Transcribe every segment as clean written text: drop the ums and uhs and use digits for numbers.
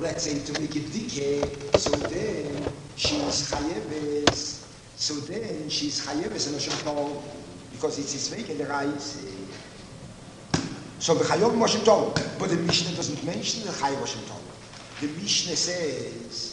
let's say to make it dike, so then she's chayeves. So then she's chayeves and Moshe Tov because it's his fake in the rice. So the chayev Moshe Tov, but the Mishnah doesn't mention the chayev Moshe Tov. The Mishnah says.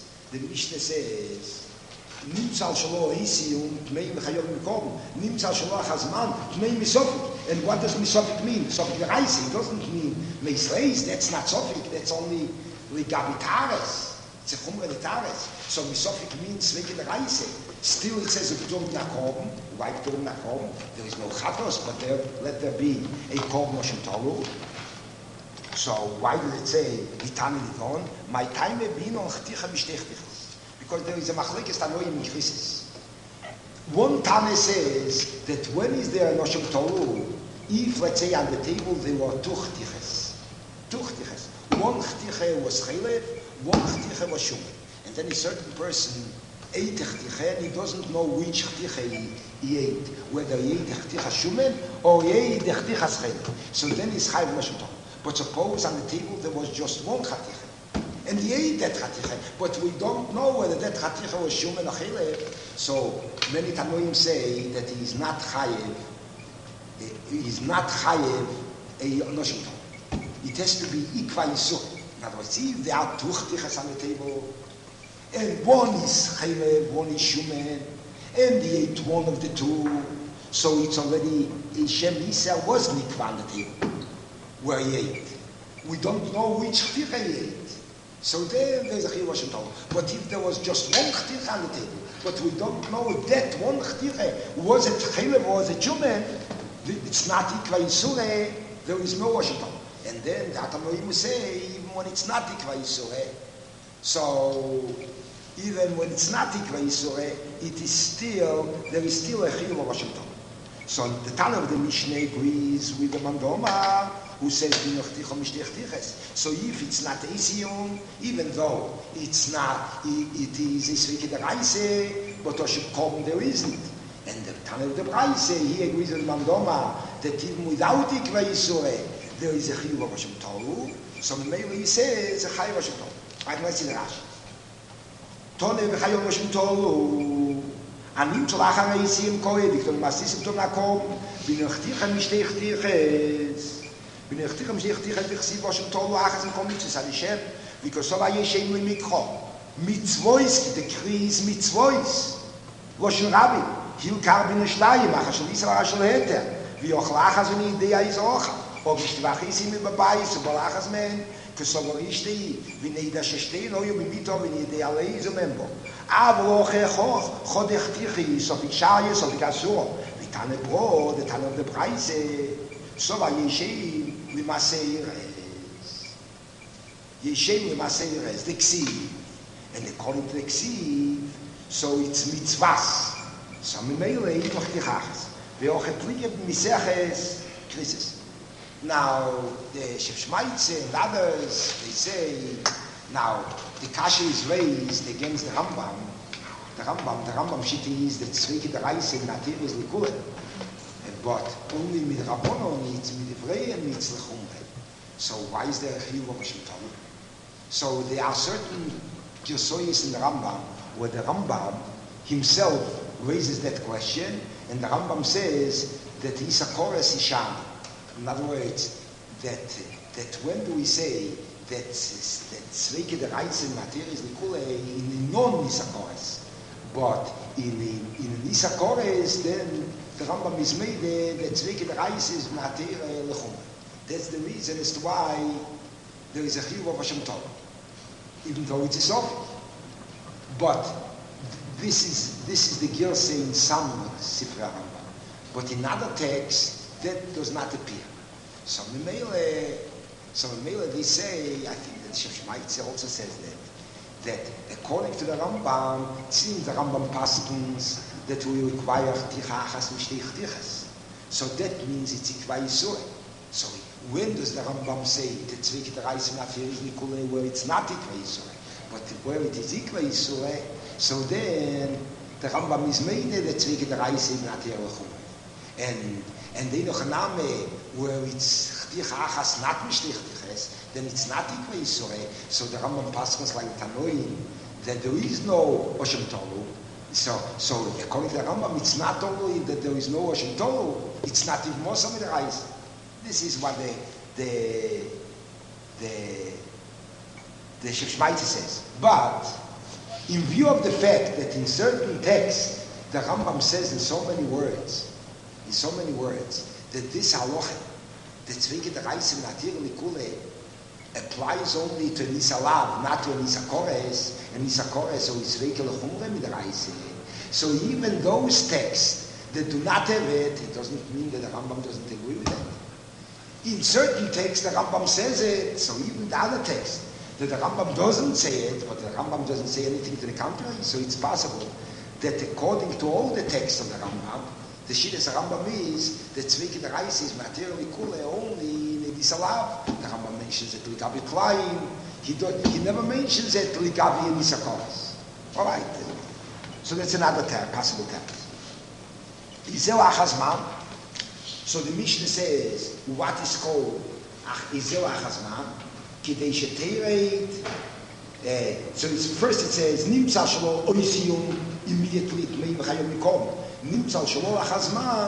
Nimtzal shelo isium tmei v'chayev mikom. Nimtzal shelo chazman tmei misofik. And what does misofik mean? Misofik the rice. It doesn't mean meisleis. That's not sofik. That's only ligabitares. It's a chumra litares. So misofik means sveke the rice. Still it says if you don't nakom, wipe don't nakom. There is no chatos, but let there be a kol Moshe Tov. So why does it say Itani Lidon? My time being on Chticha Mishtechtichas. Because there is a machlekes tanoim michrisis. One Tane says that when is there a Noshem Toru, if let's say on the table there were two Chtichas. One Chticha was Chelev, one Chticha was Shumen. And then a certain person ate a Chticha and he doesn't know which Chticha he ate. Whether he ate a Chticha Shumen or he ate a Chticha Chelev. So then he's Chayv Noshem Toru. But suppose on the table there was just one chaticha, and he ate that chaticha, but we don't know whether that chaticha was shumen or chelev. So many Tanoim say that he is not chayev. He is not chayev a noshim tov. It has to be equal yisur. In other words, if there are two chatichas on the table, and one is chelev, one is shumen, and he ate one of the two, so it's already Shem Yisrael was nikva on the table. Where he ate. We don't know which chticha he ate. So there's a chiyuv Moshe Tov. But if there was just one chticha on the table, but we don't know if that one chticha was it chelev or was it shumen, it's not ikva yisure, there is no Moshe Tov. And then the Atanoim say, even when it's not ikva yisure, so even when it's not ikva yisure, there is still a chiyuv Moshe Tov. So the Tana of the Mishnah agrees with the Mandoma, who says so if it's not Asium, even though it's not, it is Isvike the Raise, but Oshim there isn't. And the Tana of the Raise, he agrees with Mandoma that even without Ikva Yisure, there is a Chiyuv of Oshim Toru. So maybe he says a Chayuv Oshim Toru. Right, let's see the Rashi. Tone v'Chayuv Oshim Toru. Anim tzolachar Asium koe, dikton masisim tom nakom, b'nechticha mishtechtiches. B'nechticha mishtechtiches v'chsiv Oshim Toru achas and komitzis Hashem, because so vayeshem mikcho. Mitzvois, the kris mitzvois. Loshen Rabbi, hilkar b'neshlayim, achas shel Yisrael achas shel heter, v'yochlachas v'nidea izocha. Ob ishtvachis im b'bayis, v'bolachas men, כסובר ישתי, ונדע ששתי לא יהיו במיתו ונדע עלי איזו ממבו. אבל הוכח חודך תיכי, סופי שעיה, סופי כסור, ותנה ברוד, ותנה דברייסה, סובה ישם למעשה ירז. ישם למעשה ירז, דקסיב. And according to the Ksiv, so it's mitzvahs. So ממילא יתוך תיכחס. ואוכל פליגה במסכס קריסס. Now, the Shefshmaitze and others, they say, now, the kasha is raised against the Rambam. The Rambam Shiti is that Tzveki the Reise in Natir is Likule. But only with Rabbonon, it's with Ivrei and it's Lechumre. So why is there a Chiyuv of Hashem Torah? So there are certain Gersoyes in the Rambam, where the Rambam himself raises that question, and the Rambam says that Isakores Isham. In other words, that when do we say that Tzveki the Reise in Natir is Likule in non-Isakores, but in Isakores, then the Rambam is made that Tzveki the Reise is Natir Lechum. That's the reason as to why there is a Chiyuv of Hashem Torah, even though it's a Sof. But this is the Girsay in some Sifrei Rambam. But in other texts, that does not appear. So Memele they say, I think that Shefshmaitze also says that according to the Rambam, it seems the Rambam paskins that we require tichachas mishtei tichas. So that means it's ikva yisure. So when does the Rambam say that Tzveki the Reise Natir is Nikule where it's not ikva yisure, but where it is ikva yisure? So then the Rambam is made that Tzveki the Reise is Natir Lechum. And they noch name where it's chticha achas not mishtich then it's not Ikva Yisore. So the Rambam Paschas like Tanoim, that there is no Oshem Tolu. So according to the Rambam, it's not only that there is no Oshem Tolu, it's not even more some Raisa. This is what the Shemshmaitzi says. But in view of the fact that in certain texts the Rambam says in so many words, that this halacha, the Tzvige der Reise Natir Likule, applies only to Nisalav, not to Nisakores, and Nisakores, so it's Tzvige Lechumre mit der Reise. So even those texts that do not have it doesn't mean that the Rambam doesn't agree with it. In certain texts the Rambam says it, so even the other texts that the Rambam doesn't say it, but the Rambam doesn't say anything to the contrary, so it's possible that according to all the texts of the Rambam, the Shidduch Rambam is that Tzvike the Reis is materially kule only in Nisalav. The Rambam mentions it Ligabi Klein. He never mentions it Ligabi and Nisakoros. All right. So that's another possible text. Izel Achazman. So the Mishnah says what is called Izel Achazman. Kidei Sheteiret. So first it says Nimtza Shelo Oisiyum immediately Tmei V'chayom Mikom. נמצא שלא לך הזמן,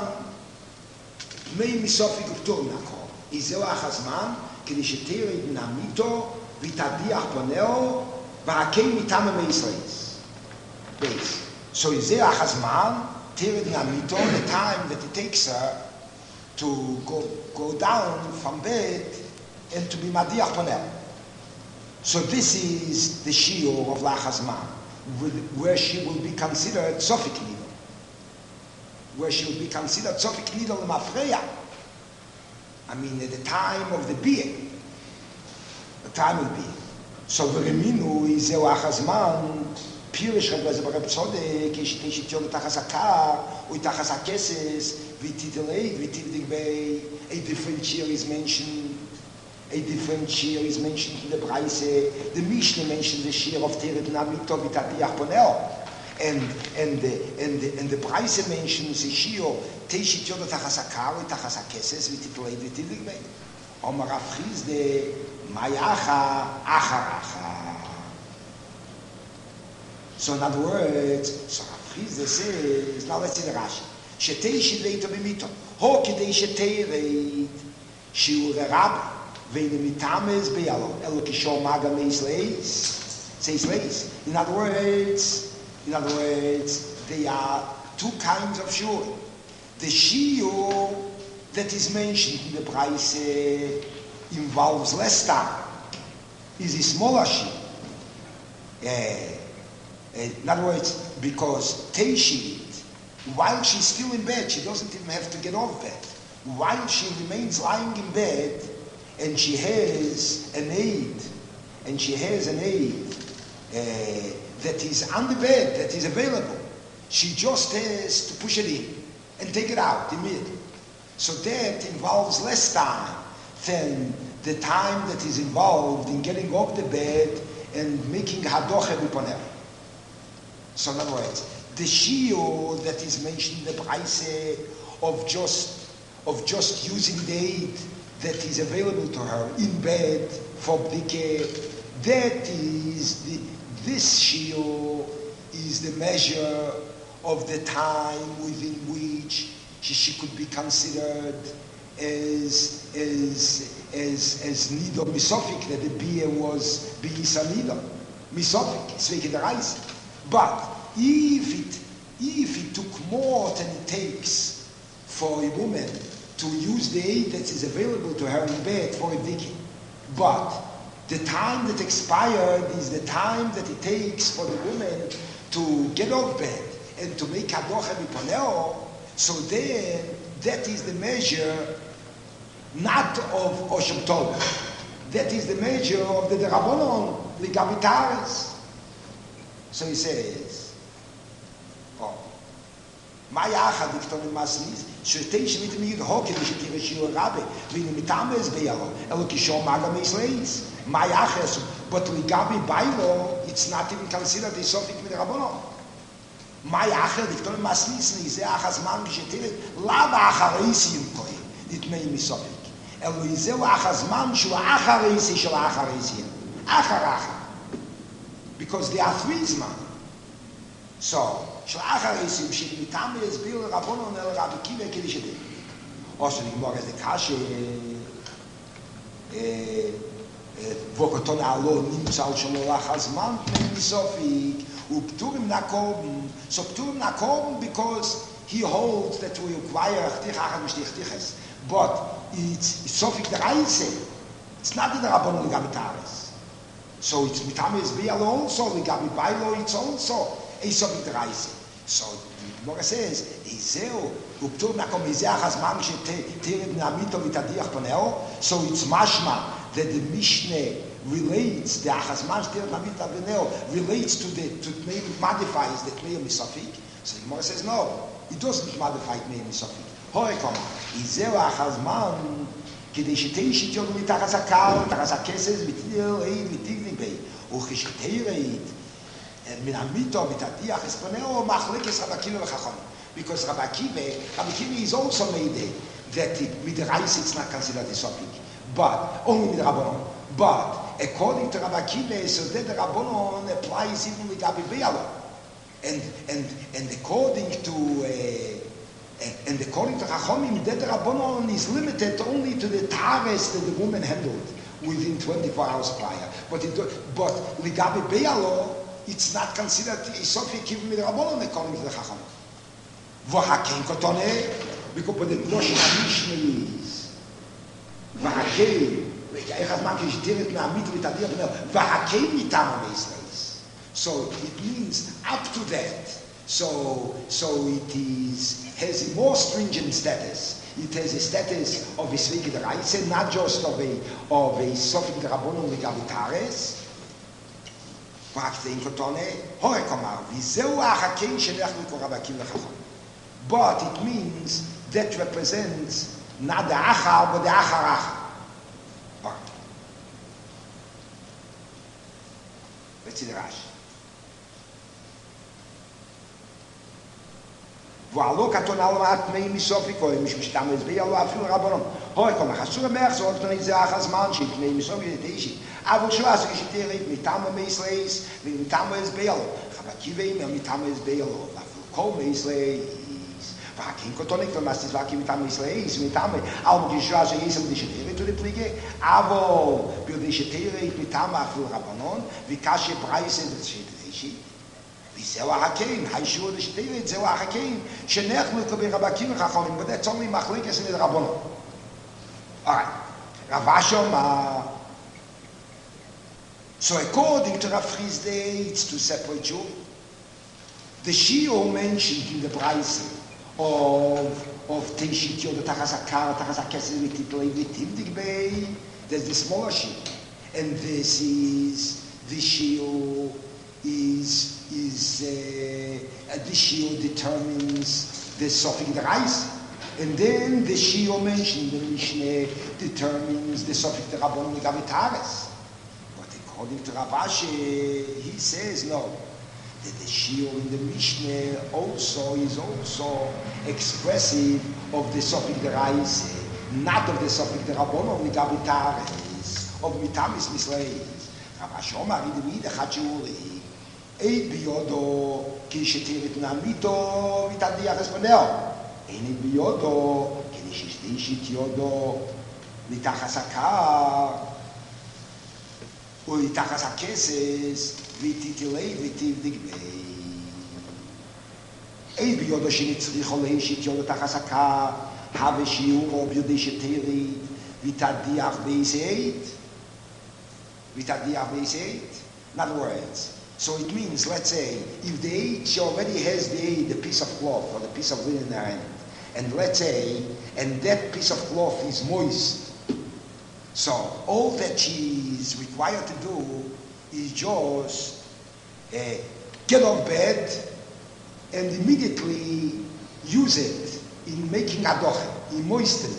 מי מסופי כפתור נקו. איזהו לך הזמן, כדי שתרד מן המיתו, ותדיח פונאו, והקי מטעם מישראלס. Base. So איזהו לך הזמן, תרד מן המיתו, the time that it takes her to go down from bed and to be madiach ponel. So this is the shiur of Lach Hazman, where she will be considered Sofik Nidal. Where she will be considered Sofik Nidal Mafreya. I mean, at the time of the being. The time of being. So Vereminu is Lach Hazman, Pirish Rebbe Reb Tzodek, Yeshiteshit Yom Tachas Akar, Uy Tachas Akeses, V'tideleit, V'tidelei, a different shiur is mentioned. A different shiur is mentioned in the Braise. The Mishnah mentions the shiur of Teret Namito V'tadiach Ponel. And the Braise mentions the shiur Teishit Yod Tachas Akar, Tachas Akeses, V'tideleit, V'tidelei. Omar Rav Chizde, Mayacha, Acharacha. So in other words, so Rav Chizde says, now let's see the Rashi. Sheteishit Veito B'mito. Ho Kidei Sheteret, Shiur Rabbi. Ve'nimitames beyalo elo kishor maga says leis. In other words, there are two kinds of shiur. The shiur that is mentioned in the Braise involves less time. Is a smaller shiur. In other words, because Teishit, while she's still in bed, she doesn't even have to get off bed. While she remains lying in bed, and she has an aid, that is on the bed, that is available. She just has to push it in and take it out immediately. So that involves less time than the time that is involved in getting off the bed and making hadoche b'poneh. So in other words, the shiur that is mentioned in the Braise of just using the aid that is available to her in bed for bdike, that is this shiur is the measure of the time within which she could be considered as nido misofik, that the bia was biisa nido misofik, sveke the reise. But if it took more than it takes for a woman to use the aid that is available to her in bed for a bdike, but the time that expired is the time that it takes for the woman to get off bed and to make hadoche miponeo, so then that is the measure not of Oshem Tov. That is the measure of the Derabonon, the Gavitaris. So he says, מה יחד לכתוב למעשניס? שתי שביט מיד הוקי ושתירה שיעור רבי ואינו מתאמס ביאלו אלו כשור מגה מישראליס מה יחס? but לגבי ביילו it's not even considered a sofik mit רבונו מה יחד לכתוב למעשניס זה אח הזמן כשתירה לאו אחרי סיום כהן נתמי מסופik אלו זהו החזמן של האחריסי של האחריסי. אחר. Because there are three זמן. So, של האחריסי, שמטעם יסביר לרבונון אל רבי קיבה כדי שדה. או שנגמור איזה קשה, וכתון העלו נמצא שלו החזמן מסופיק, ופטורים נקום. So פטורים נקום because he holds that we requirechtich achad mishtich tiches. But it's sofik the reise. It's not the rabbanon legabi tares. So it's mitam SBL also, legabi bailo, it's also a sofik the reise. So the Gemara says, Izeo, uptur nakom izeh achazman shetered namito vitadiach paneo. So it's mashma that the Mishnah relates, the achazman shetered namito paneo relates to maybe modifies the tmeir misofik. So the Gemara says, no, it doesn't modify tmeir misofik. Horekoma, Izeo achazman כדי שתשית יום מתחת הקר, מתחת הכסס, מתיגני בי, וכשתרית, מן המיתו, מתדיח, אספונאו, מחלקס רבי עקיבא וחכם. Because Rabbi Akiva is also made that with the rice it's not considered a topic, but only with the Rabbanon. But according to Rabbi Akiva, so that the Rabbanon applies even with Gabi Be'alo. And according to Chachomim, that the Rabbanon is limited only to the tares that the woman handled within 24 hours prior. But Ligabi Be'alo, it's not considered a Sofik even with the Rabbanon according to the Chachomim. V'hakein kotone, because the Lashon HaMishnah is v'hakein, echad man k'shtiret me'amit v'tadiyah b'neo, v'hakein mitam ha'meisleis. So it means up to that. So it has a more stringent status. It has a status of a Sveiki D'Raisa, not just of a Sofik D'Rabbanon L'Gavitares. V'hakein kotone, hore komar, v'zeu ha'hakein shenech l'korabakim l'chachom. But it means that represents not the achar, but the achar. Let's see the Rashi. ועלו כתון על מעטמי מסופיקו, משתמש ביאלו אפילו רבנון. הוי כל מחסור המח, זה עוד תנית זה אחר זמן, שתמי מסופיקו זה תאישי. אבל שו עשו כשתרית, מטעמו מייסלייס, ומטעמו הסביאלו. חבקיבים, מטעמו הסביאלו. ואפילו כל מייסלייס. והקים כתוניק, ומסתיס והקים מטעמו מייסלייס, מטעמו, על מגישרה שאיסם דשתרית ולפליגה, אבל בדשתרית מטעמו אפילו רבנון, וקשה פרייסה דשתרית. וזהו החכים, הישור דשתרית, זהו החכים, שנחנו לקבל רבקים וחכמים, but that's only מחלקס in the רבנון. Alright, Rav Asher Omar. So according to Rav Chisda, it's to separate you. The shiur mentioned in the Braise of Teishit Yod, Tachas HaKar, Tachas HaKesed, V'titlei, V'tivdik Bei, there's the smaller shiur. And this is, the shiur is the shiur determines the Sofik D'Raisa. And then the shiur mentioned, the Mishnah determines the Sofik D'Rabbanon L'Gavitares. But according to Rav Asher, he says no. That the shiur in the Mishnah is also expressive of the Sofik D'Raisa, not of the Sofik D'Rabbanon L'Gavitares, of Mitamis Misleis. Rav Asher Omar in the Mida Chachuri. Eid biyodo ki shetirit namito vitadiach esponeo. Eid biyodo ki shishtit yodo mitachas hakar uitachas hakeses vititilei vitivdik bei. Eid biyodo shenitzrich olehishit yodo tachas hakar have shiur ob yodei shetirit vitadiach beiseit. Vitadiach beiseit. In other words, so it means, let's say, if the aid, she already has the piece of cloth or the piece of linen in her hand, and let's say, and that piece of cloth is moist, so all that she is required to do is just get off bed and immediately use it in making adoche, in moistening.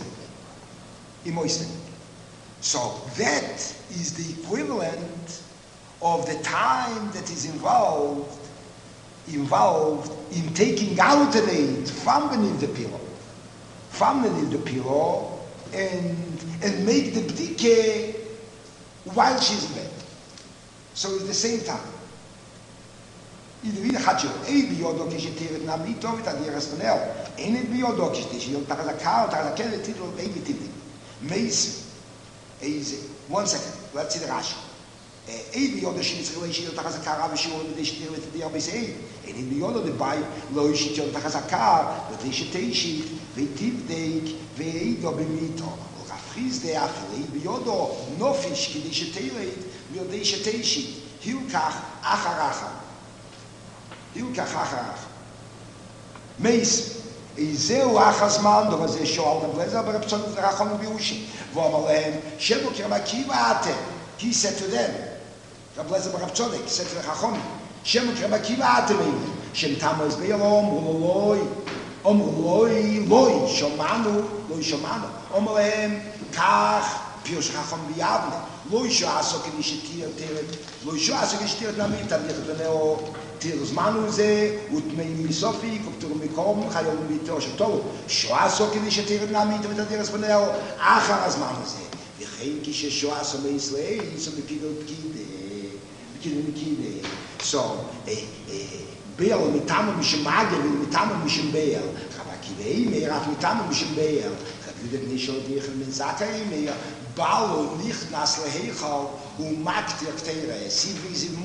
So that is the equivalent of the time that is involved in taking out an aid from beneath the pillow, and and make the bdike while she's in bed. So it's the same time. Either Hajo, A biodo kishetir namito with a dear spinel, and it biodo kishitil, Tarazaka, Tarazaka, title of baby tipping. Mace is 1 second. Let's see the Rashi. A biodo shis relation to Tarazaka, Rashi, with the shit with the Abisay, and in biodo the buy Loishi Tarazaka, with the shiteshi, the tip dake, the Dobimito. Is the affili biodo no fish ki disheteilet wir de sheteishi hilkach acharacha meis izeu achazman do ze shoal de blazer aber pson de rachon biushi vo amalem shebo kirmakivate he said to them the blazer aber pson he said to the rachon shebo kirmakivate me shem tamos beilom loy shomanu amalem Kach, Pius Rachon Biavne, Loisha Asok in Ishitir, Loisha Asok Ishitir Namita, Neo, Tiros Manuze, Utmei Misofi, Kupturmikom, Hayom Mitoshato, Shoasok in Ishitir Namita, with the Raspanel, Acharas Manuze, Vihenki Shoaso Mesley, so the Kide. So, Beel, Mitama Mishimagel, Mitama Mishimbeel, Rabakivei, Merat Mitama Mishimbeel. That Nishol Dichen in Zakaim, Balo nicht nas lehechal, makt yaktere. He's even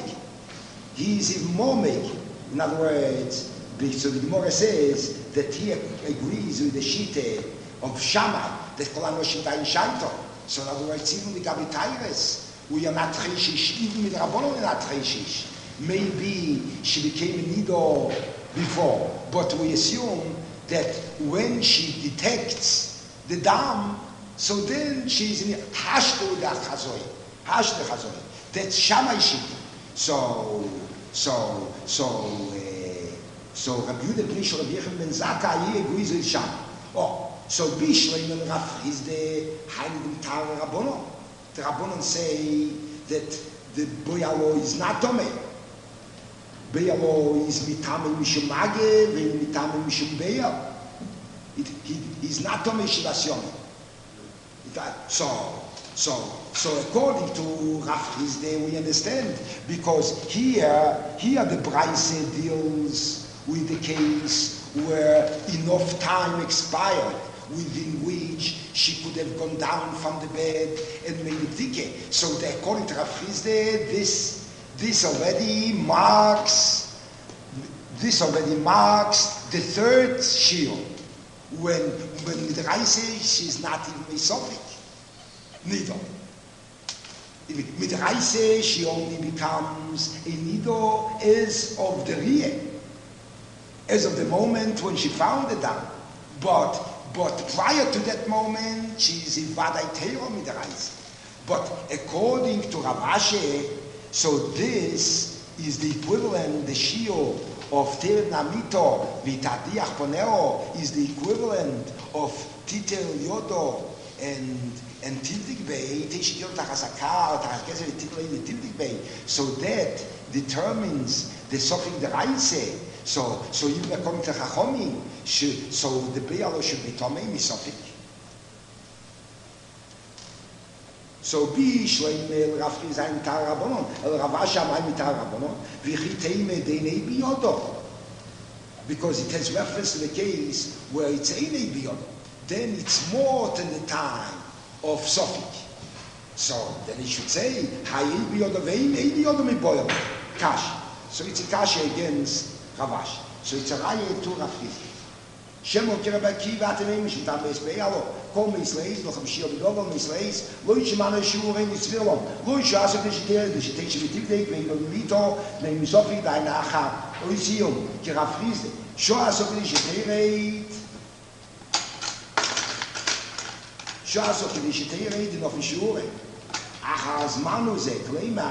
more make. In other words, so the Gemara says that he agrees with the Shite of Shammai, that Kolan Roshim Dain Shaito. So in other words, even the Gabitayres, we are not Cheshish, even with Rabbanon are not Cheshish. Maybe she became a Nido before, but we assume that when she detects the dam, so then she's in hashto da chazoi, that's Shammai Shita. So Rabbi Yehuda ben Shlomo ben Zakkai, he agrees with Shammai. Oh, so Bishleim and Raf is the Heilig Tar Rabbanon. The Rabbanon say that the boyalo is not tome. Boyalo is mitame mishum mage, mitame mishum beyal. He's not Tomei Shivas Yomi. So according to Rav Hizde, we understand, because here the Braise deals with the case where enough time expired within which she could have gone down from the bed and made a dike. So according to Rav Hizde, this already marks the third shiur. When Midraise, she's not even Misophic. Nido. Midraise, she only becomes a Nido as of the Rie, as of the moment when she found the dam. But prior to that moment, she is a Vadai Teiro Midraise. But according to Rav Ashe, so this is the equivalent, the Shio of Teret Namito Vitadiach Poneo is the equivalent of Titel Yodo and Tildik Bay, Tishkil Tachasaka, Tachaskeser Titel Tildik Bay. So that determines the Sofik the Raise. So even according to Chachomim, so the Bealo should be Tomei Misofik. So Bishleim el Rafi zayin tar Rabbanon, el Ravasha ma'im tar Rabbanon, v'chiteime deinei biyodo. Because it has reference to the case where it's einei biyodo. Then it's more than the time of Sofik. So then it should say, ha'ei biyodo ve'einei biyodo miboyel. Kash. So it's a kash against Ravash. So it's a raya to Rafi. Shemo kirabaki v'ateneim shitam be'espe'alo. Kom Israelis, noch am Shir B'Dovel Israelis, lo yishmanu Shurim Yitzvirlom, lo yishasok Nishiter, Nishiter Shvitivdek, Ve'Ilomito, Ve'Misofi Da'inacha, lo yisiyom, Kirafrizde, Shoasok Nishitereit, in of Shurim, Achar Zmanu Ze, Kleima,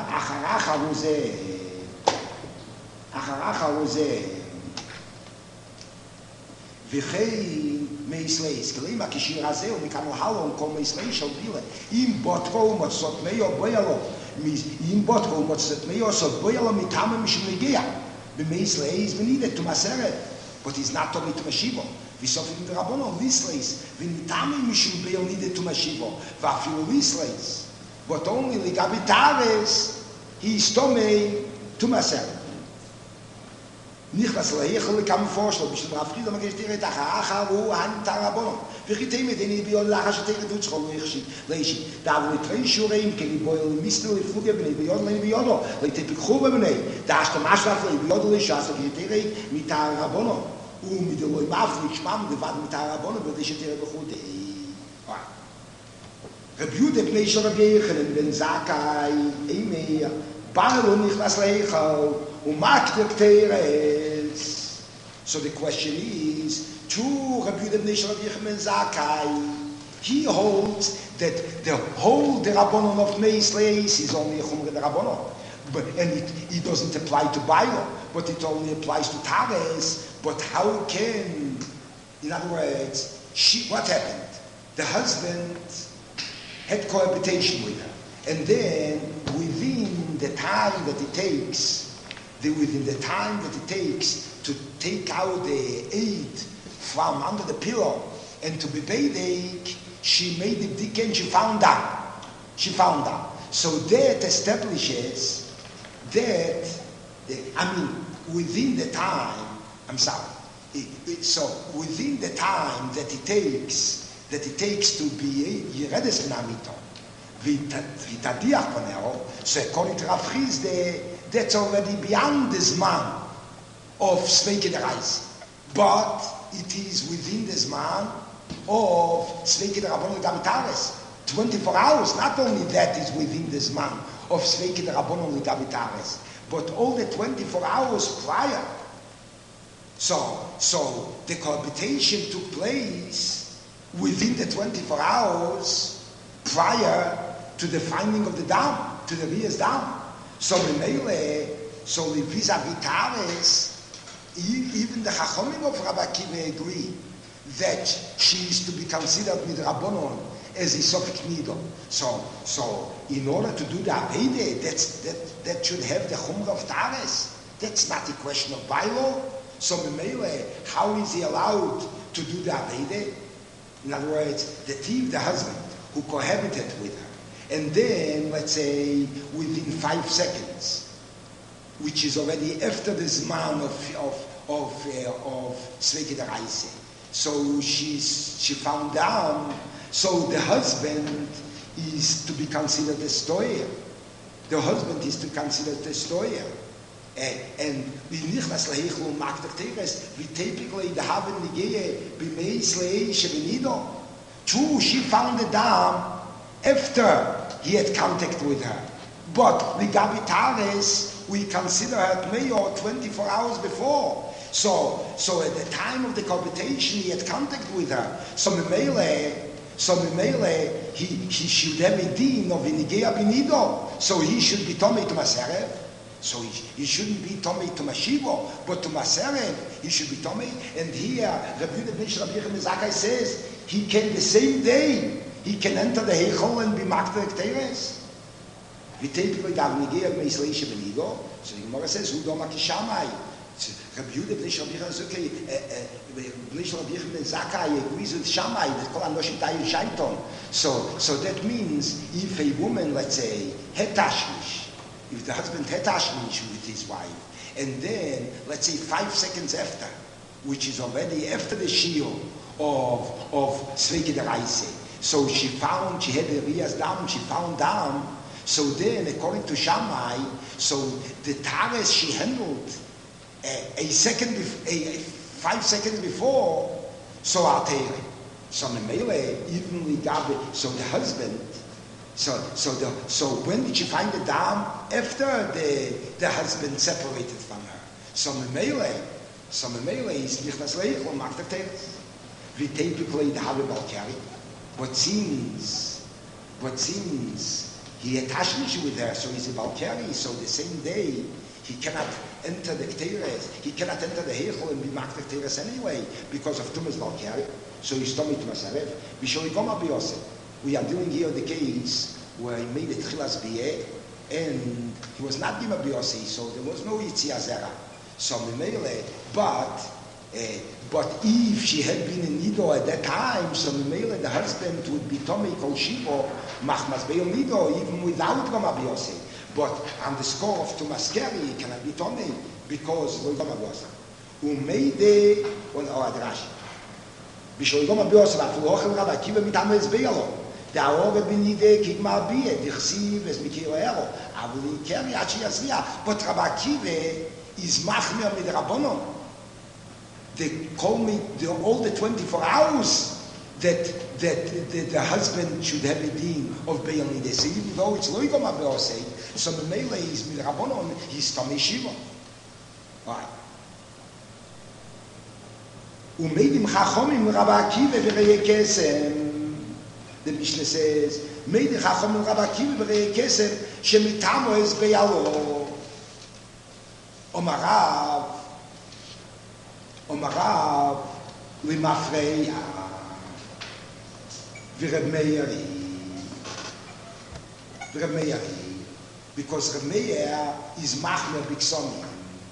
Acharacha Roze, V'chei Meisleis, Kalima Kishirazeo, Mikano Halon, Kom Meisleis, Shalbile, Im Botro, Motsot Meo, Boyalo, Im Botro, Motsot Meo, Sot Boyalo, Mitama Mishmegea, B'Meisleis, Benide, to Maseret, but he's not only to Mashibo. וסופק מדרבנון, ליסלייס, וניתמי משום ביל נידה תומשיבו, ואפילו ליסלייס. But only לגבי טרס, היא סתומי תומסר. נכנס להיכל לכמה פורשלו, בשביל מרפחיד המגש תראה את האחר הוא הנתר רבונון. וכי מדני ביול לאחר שתראה דוצחו לא יחשי. דאבו לתרי שיעורים, כי ליבויל מיסטר לפוגע בני ביודו לני ביודו, לתפיקחו בבני. דאשת משלח לי ביודו לשעסו, כי תראה מתר רבונון. ומדלוי מבליק שמם לבד מתר רבונון, בדי שתראה בחודי. רב יהודה בני של רבי יחנן בן זכאי, אימי, בא נכנס להיכל, ומקדר תרס. So the question is, true Rabbi Yehuda bnei Rabbi Yochanan ben Zakkai, he holds that the whole Rabbanon of Meisleis is only a Chumra Rabbanon. And it doesn't apply to Bailo, but it only applies to Tares. But how can, in other words, what happened? The husband had cohabitation with her. And then within the time that it takes, to take out the aid from under the pillow and to be bedek, she made the dick and she found out. So that establishes that, within the time, within the time that it takes to be Yeredes Minamito, Vitadiach Panero, so according to Rav Chizde, that's already beyond this man of Sveike der Reis. But it is within this man of Sveike der Rabbanon Ligabitares. 24 hours, not only that is within this man of Sveike der Rabbanon Ligabitares, but all the 24 hours prior. So the cohabitation took place within the 24 hours prior to the finding of the dam, to the Rias dam. So vis-a-vis Tares, even the Chachomim of Rabbi Akiva agree that she is to be considered with Rabbanon as a Sofik Nido. So in order to do the Avede, that should have the Chumra of Tares. That's not a question of bylaw. So how is he allowed to do the Avede? In other words, the thief, the husband, who cohabited with her, and then, let's say, within 5 seconds, which is already after this man of Sveike der Reise. So she found out, so the husband is to be considered a stoyer. The husband is to consider the stoyer. And we nichnas lahechlu makter teres, we typically the haben nigeye b'meis lehei shebenido. True, she found the dam after he had contact with her. But ligabi tares, we consider her mayor 24 hours before. So at the time of the cohabitation, he had contact with her. So memele, he should have a din of inigea binido. So he should be tomei to maserev. So he shouldn't be tomei to mashivo, but to maserev he should be tomei. And here, Rabbi Yehuda bnei Rabbi Yochanan ben Zakkai says he can the same day he can enter the heichol and be makter teres. We typically have nigea b'meis leisha benido. So the Gemara says who doma kishamai. Rabbi Yehuda bnei Rabbi Yochanan says okay, bnei Rabbi Yochanan ben Zakkai agrees with Shammai that kol anoshim tayu shaiton. So that means if a woman, let's say, had tashmish, if the husband had tashmish with his wife, and then let's say 5 seconds after, which is already after the shiur of Sveike der Reise, so she had the Rias dam, she found dam. So then, according to Shammai, so the Tares she handled 5 seconds before, so Atere. So Memele, evenly Gabe, so the husband, so when did she find the dam? After the husband separated from her. So Memele is Nichnas Leich or Makta Teres. We typically the Habe Balkari. What seems he had tashmish with her, so he's a Balkari, so the same day he cannot enter the Keteres, he cannot enter the Heichel and be Makta Teres anyway, because of Tumas Balkari. So he's Tomei to Masarev. We are dealing here the case where he made a Tchilas Biyeh, and he was not given Biyosei, so there was no Yitziah Zera. So Memele, but But if she had been in Nido at that time, so Mele, the husband would be Tomei Kol Shivo, Machmas Be'el Nido, even without Goma Biose. But on the score of Tumaskeri, it cannot be Tomei, because Goma Biose. Umeide, on Adrashi. Bishol Goma Biose, Vafulochel Rabbi Kiva mit Ames Be'elo. Der Ore bin Nide, Kig Mal Bie, Dichsiv, es Mikiro Ero. Aber in Keri, Achi Yasriya. But Rabbi Kiva is Machmer mit Rabbonon. They call me all the 24 hours that the husband should have a deen of Be'el Nideh. So even though it's Loigom Abeosei, so Memele is Midrabonon, he's Tomei Shiva. Right. Umeidim Chachomim Rabbi Akiva V'rei Kesem. The Mishnah says, Meidim Chachomim Rabbi Akiva V'rei Kesem, Shemitamo es Be'alo. Omarav, Omarav, Limafreya, Vireb Meiri, because Reb Meir is Machmer Biksomi.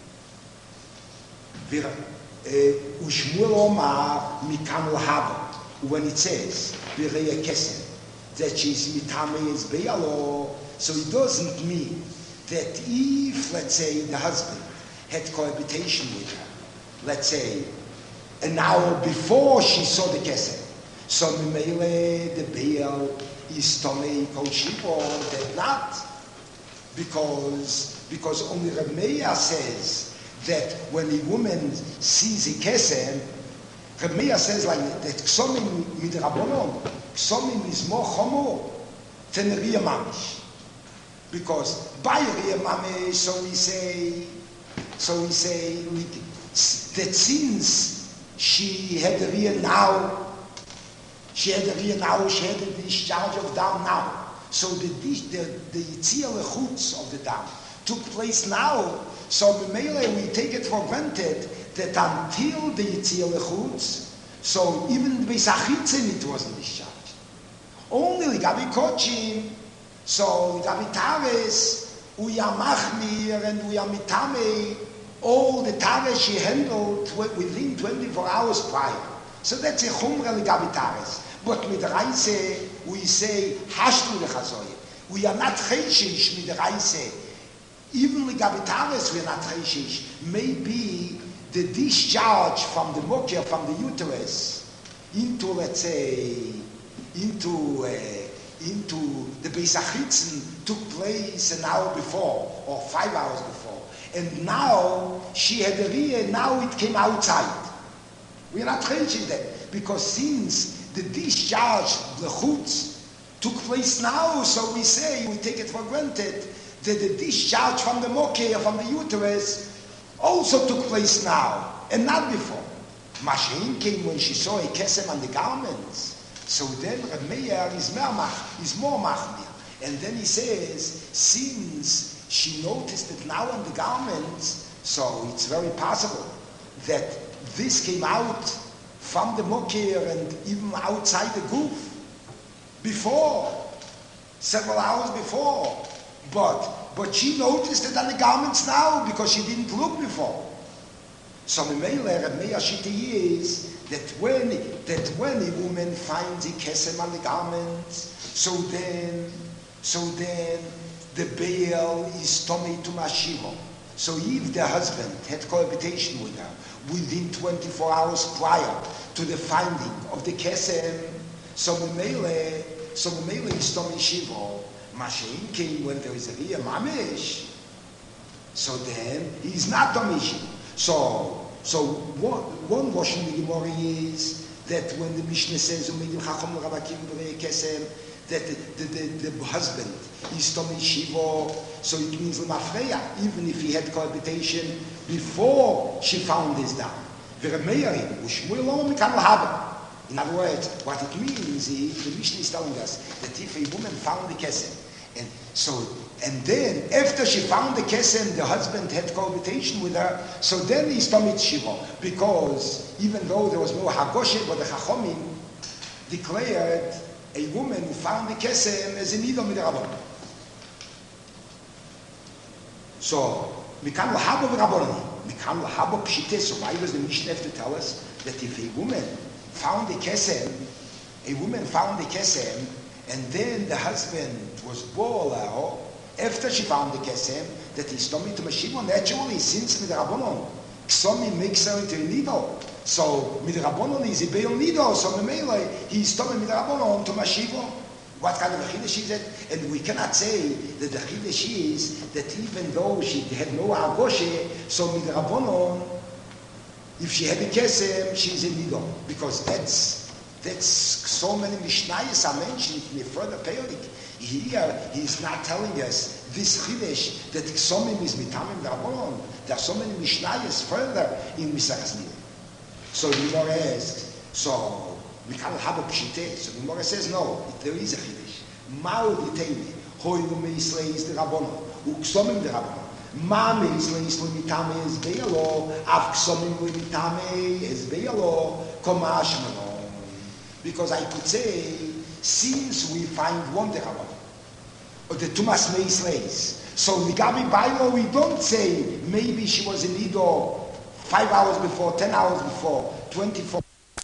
Ushmuel Omar Mikamul Haba, when it says Virei Kesem, that she is Mitame is Be'alo, so it doesn't mean that if, let's say, the husband had cohabitation with her, let's say, an hour before she saw the kesem. So Mimele, the Baal, is Tomei Kol Shivo, that not. Because only Reb Meir says that when a woman sees a kesem, Reb Meir says like that, Ksomim midrabonon, Ksomim is more chomo than Riyah Mamish. Because by Riyah Mamish, so we say, that since she had a real now, she had a discharge of dam now. So the Yitzia Lechutz of the dam took place now. So B'meile, we take it for granted that until the Yitzia Lechutz, so even the Beis Achitzin it wasn't discharged. Only Gabi Kochim, so Gabi Tares, Uya Machmir and Uya Mitame, all the tares she handled within 24 hours prior. So that's a chumra legabi tares. But with the Reise, we say, hashtu lechazoye. We are not cheshish with the Reise. Even legabi tares, we are not cheshish. Maybe the discharge from the mokia, from the uterus, into, let's say, into the Beis Achitzin took place an hour before, or 5 hours before. And now she had a rear, now it came outside. We are not changing that, because since the discharge, the chutz, took place now, so we say, we take it for granted, that the discharge from the mokeh, from the uterus, also took place now, and not before. Mashin came when she saw a kesem on the garments, so then Reb Meir is more machmir. And then he says, since she noticed it now on the garments, so it's very possible that this came out from the mokir and even outside the goof before, several hours before. But she noticed it on the garments now because she didn't look before. So Reb Meir Shiti is that when a woman finds a kesem on the garments, so then the Baal is Tomei to Mashivo. So if the husband had cohabitation with her within 24 hours prior to the finding of the Kesem, so Memele is Tomei Shivo. Mashin came when there is a Riyah Mamish. So then he's not Tomei Shivo. So one version of the Gemara is that when the Mishnah says Umeidim Chachom Rabakim B'rei Kesem, that the husband is Tomei Shivo, so it means L'mafreya, even if he had cohabitation before she found his dam. In other words, what it means is, the Mishnah is telling us that if a woman found the kesem, and then after she found the kesem, the husband had cohabitation with her, so then he's Tomei Shivo, because even though there was no Hagoshet, but the Chachomim declared a woman who found the kesem as a nido midrabon. So, mikam lahabo v'raboni. Mikam lahaba pshite. So why does the Mishnah have to tell us that if a woman found a kesem, and then the husband was bo'olao, after she found the kesem, that he's tummy to Mashiva, naturally, since midrabanon, Ksomi makes her into a needle. So midrabanon is a beil nido, so memele he's tummy midrabanon to Mashiva. What kind of a chiddush is it? And we cannot say that the chiddush is that even though she had no agoshe, so midrabanon, if she had a kesem, she's a nido, because that's so many mishnayos are mentioned in the further period. Here he's not telling us this chiddush that ksomim is mitamim drabanon. There are so many mishnayos further in Misachas Nida. So the Gemara asks, so we can't have a pshite. So the Gemara says, no, there is a chiddush. Ma'u ditayne, hoilu meisleis drabanon, uksomim drabanon. Ma meisleis limitame es be'alo, av ksomim limitame es be'alo, komash manon. Because I could say, since we find one drabanon, or the Tumas meisleis, so Ligabi Bailo, we don't say maybe she was in Nido 5 hours before, 10 hours before, 24.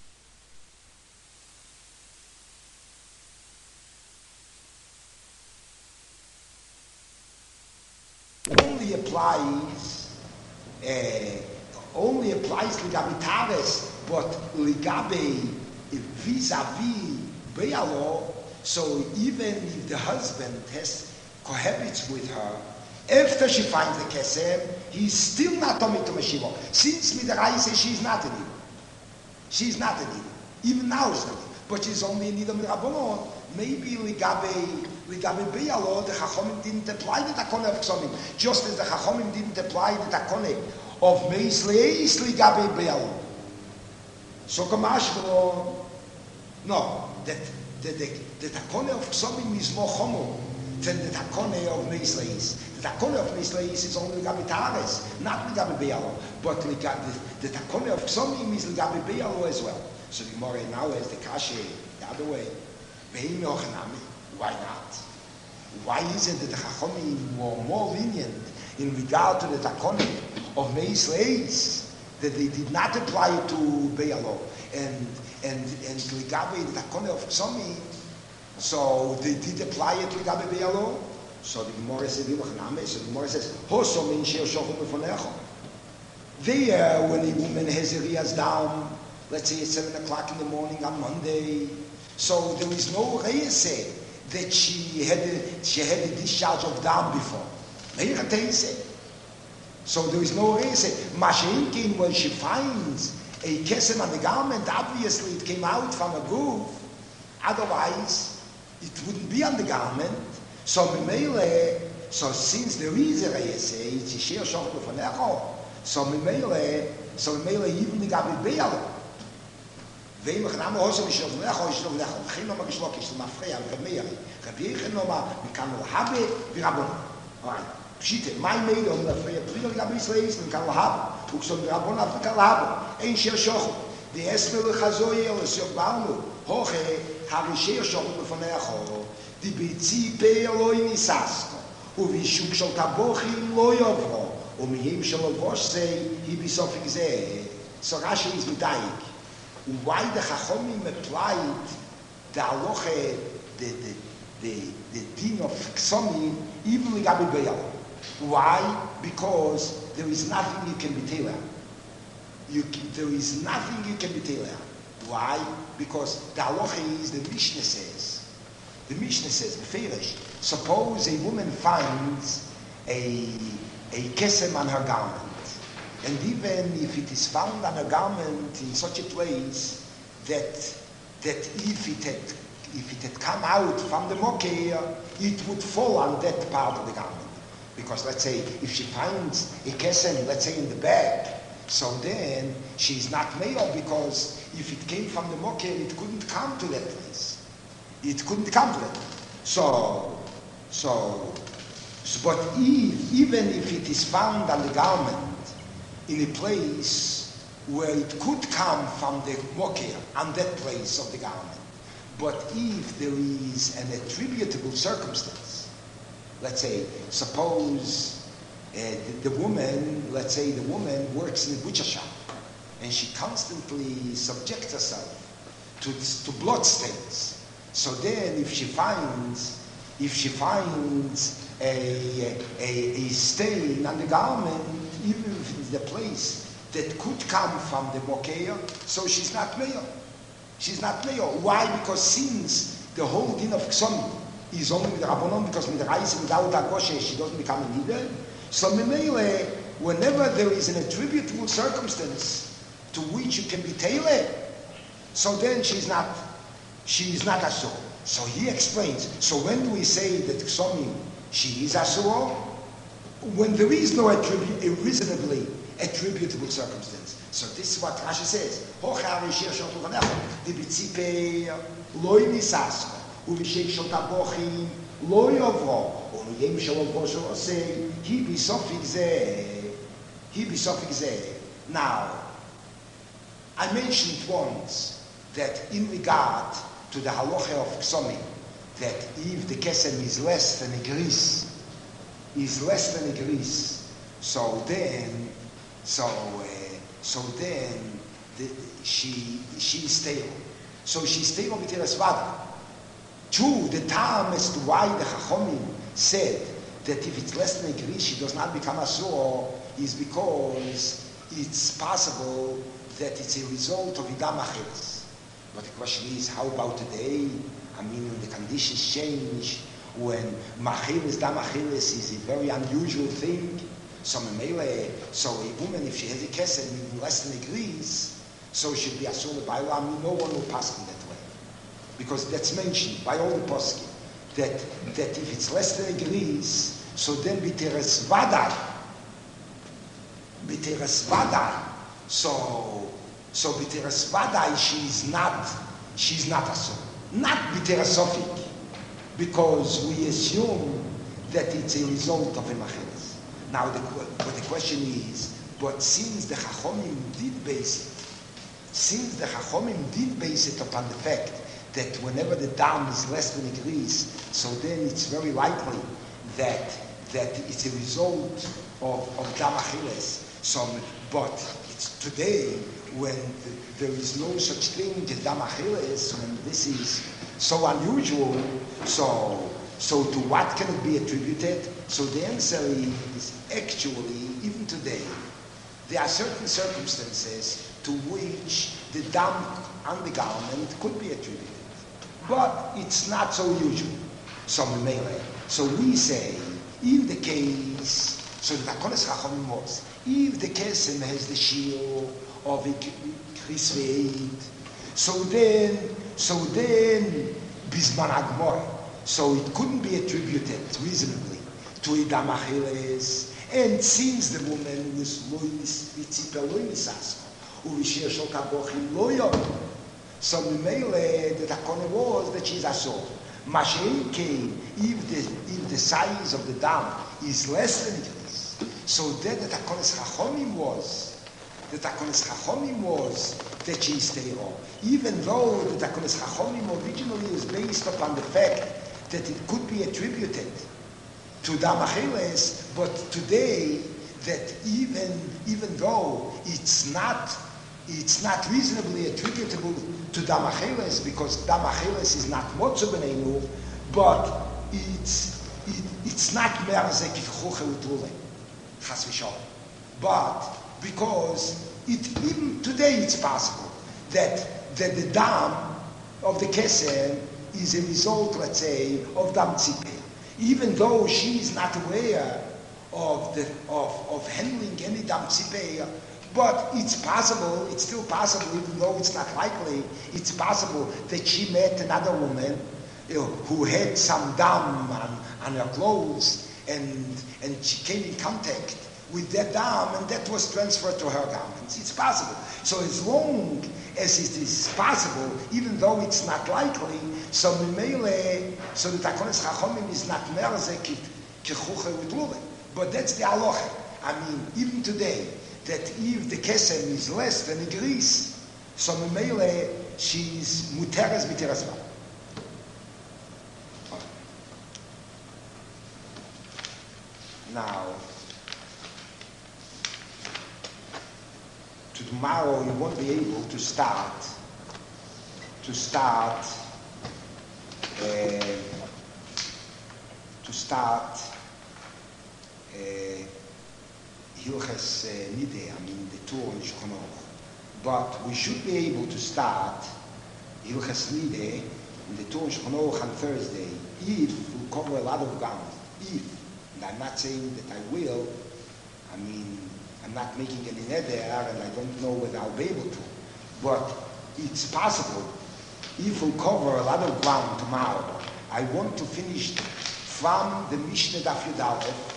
Only applies Ligabi Tares, but Ligabi vis-a-vis Bealo, so even if the husband has cohabits with her, after she finds the kesem, he's still not Tomei to Mashiva. Since Midarai says she's not a Nida. She's not a Nida. Even now she's not a Nida. But she's only a Nida Mirabonon. Maybe Ligabe Beyalo, the Chachomim didn't apply the Takone of Ksomim. Just as the Chachomim didn't apply the Takone of Meisleis Ligabe Beyalo. So Kamashvelo, no, the Takone of Ksomim is more Chomo than the Takone of Meisleis. The Takone of Meisleis is only Ligabe Tares, not Ligabe Beyalo. But the Takone of Ksomim is Ligabe Beyalo as well. So the Gemara now has the Kashe the other way. Why not? Why is it that the Chachomim were more lenient in regard to the Takone of Meisleis, that they did not apply it to Beyalo, and Ligabe the Takone of Ksomim, so they did apply it to Ligabe Beyalo? So the Gemara says, so the Gemara says, Hoso min she'er shochem befonecho. There, when a woman has a riyaz down, let's say it's 7 o'clock in the morning on Monday, so there is no reyase that she had a discharge of down before. So there is no reyase. Mashenkin, when she finds a kesem on the garment, obviously it came out from a goof. Otherwise, it wouldn't be on the garment. So since there is a reyase, it's a sheer shoch befonecho. So even the gabi beyalo. ואם אנחנו עושים משלוב לך או משלוב לך, לכן לא מגיש לו כשזה מפריע, רבי יחן נאמר, מכאן להבה ורבון. פשיטה, מה אם מידע הוא מפריע? פריע לגבי ישראל, מכאן להבה, וכסון ורבון אף מכאן להבה, אין שיר שוחו. ואסמר לחזוי אל הסיוק ברנו, הוכה, הרישי שוחו בפניך, דיביצי פה אלוהי ניססקו, ובישוק של טבוחים לא יוברו, ומיים של לבוש זה, היא בסופק זה. סורשי is מדייק. Why the Chachomim applied the halacha, the din of Ksomim, even Ligabi Beyal. Why? Because there is nothing you can be tailor. There is nothing you can be tailor. Why? Because the halacha is, the Mishnah says, Beferish, suppose a woman finds a kesem on her garment. And even if it is found on a garment in such a place that if it had come out from the mokeir, it would fall on that part of the garment. Because let's say if she finds a kesem, let's say in the bag, so then she's not male, because if it came from the mokeir, it couldn't come to that place. It couldn't come to that place. But even if it is found on the garment, in a place where it could come from the mokeir, on that place of the garment. But if there is an attributable circumstance, let's say, suppose the woman, let's say the woman works in a butcher shop, and she constantly subjects herself to blood stains. So then, if she finds a stain on the garment, even if it's the place that could come from the mokeya, so she's not mayor. She's not mayor. Why? Because since the whole din of Ksomi is only with the Rabbanon, because with the Reis without Agoshe, she doesn't become a Nidel. So Memele, whenever there is an attributable circumstance to which you can be tailored, so then she is not Asur. So he explains, so when do we say that Ksomi, she is Asur? When there is no a reasonably attributable circumstance. So this is what Rashi says. Loi nisasko, uvishek shel tabochim, loi ovo, uviyem shel ovo shel osei, he be sofik zeh. Now, I mentioned once that in regard to the halacha of Ksomi, that if the kesem is less than a gris, so then she is stable. So she's stable with her svada. True, the time as to why the Chachomim said that if it's less than a gris, she does not become asur, is because it's possible that it's a result of idam acheres. But the question is, how about today? I mean, when the conditions change, when macheres, dam acheres is a very unusual thing. So a woman, if she has a kesed even less than a gris, so she'll be asur b'aylam. No one will pass in that way, because that's mentioned by all the poskim that if it's less than a gris, so then b'teres vadai. So b'teres vadai she's not asur, not b'teres sofik, because we assume that it's a result of a macheres. Now the question is, but since the Chachomim did base it upon the fact that whenever the dam is less than a gris, so then it's very likely that it's a result of dam achiles. But it's today when there is no such thing as dam achiles, when this is so unusual, so to what can it be attributed? So the answer is actually, even today, there are certain circumstances to which the dam on the garment could be attributed. But it's not so usual. So we say, in the case, so the Takonis Chachamim was, if the kesem has the shiur of a Chris Ve'ed, so then Bisman Agmor, so it couldn't be attributed reasonably to Idam Achiles, and since the woman was loinis vitzipa loinis asko, uvishir shel kabochim loyom, so Mimele the takone was that she's asur. Mashein came if the size of the dam is less than this, so then the takones chachomim was that she is teiro. Even though the takones chachomim originally is based upon the fact that it could be attributed to dam achiles, but today that even though it's not reasonably attributable to dam achiles, because dam achiles is not motzu b'neinu, but it's not merzek v'chuche u'trule chas v'sholem. But because even today it's possible that the dam of the kesem is a result, let's say, of dam tzipeh, even though she is not aware of handling any dam tzipeh. But it's still possible, even though it's not likely, it's possible that she met another woman who had some dam on her clothes, and she came in contact with that dam, and that was transferred to her garments. It's possible. So as long as it is possible, even though it's not likely, so the Takonis Chachomim is not merzek kechuche u'tlule. But that's the halacha. I mean, even today, that if the kesem is less than a gris, so Memele, she's muteres b'teres vada. Now, tomorrow you won't be able to start Hilches Nideh, I mean the Torah and Shulchan Aruch. But we should be able to start Hilches Nideh in the Torah and Shulchan Aruch on Thursday if we cover a lot of ground. If, and I'm not saying that I will, I mean, I'm not making any neder and I don't know whether I'll be able to, but it's possible if we cover a lot of ground tomorrow. I want to finish from the Mishnah Daf Yud Aleph,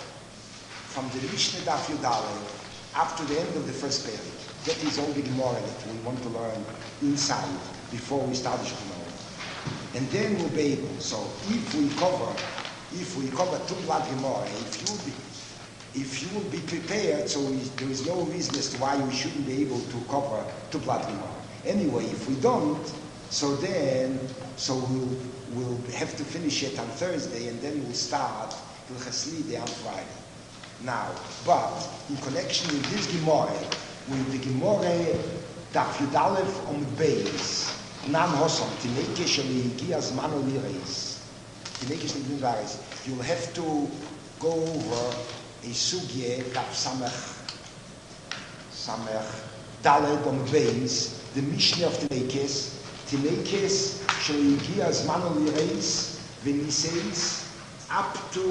up to the end of the first page. That is all the Gemara that we want to learn inside before we start the Shulchan Aruch. And then we'll be able. So if we cover two blood Gemara, if you will be prepared, so there is no reason as to why we shouldn't be able to cover two blood Gemara. Anyway, if we don't, so we'll have to finish it on Thursday, and then we'll start Hilchas Nideh on Friday. Now, but in connection with this Gemara, with the Gemara Daf Yud Aleph Amud Beis, Nan Hosom, Tineke Sheli Higi Azman Olireis, Tineke Sheli Higi Azman Olireis, you'll have to go over a sugye Daf Samech Daled Amud Beis, the Mishnah of Tinekes Sheli Higi Azman Olireis, when he says up to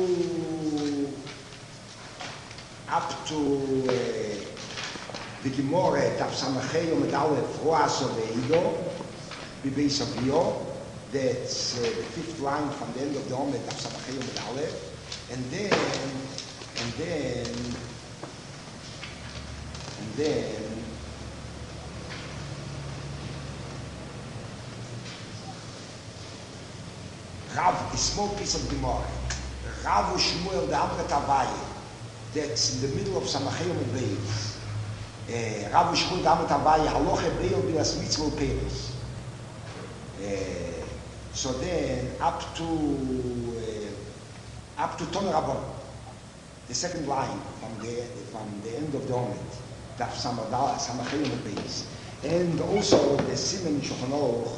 the Gemara Daf Samachei Amud Aleph Roas Oveido B'Beis Avio. That's the fifth line from the end of the Omed Daf Samachei Amud Aleph, and then Rav, a small piece of Gemara. Rav Shmuel the Amrat Avaye. That's in the middle of Samachei Amud Beis. Rav Shmuel the Amrat Avaye Haloche Beil Bilas Mitzvot Peres. So then up to Ton Rabban, the second line from the end of the Omed, Daf Samachei Amud Beis, and also the Siman Shulchan Aruch.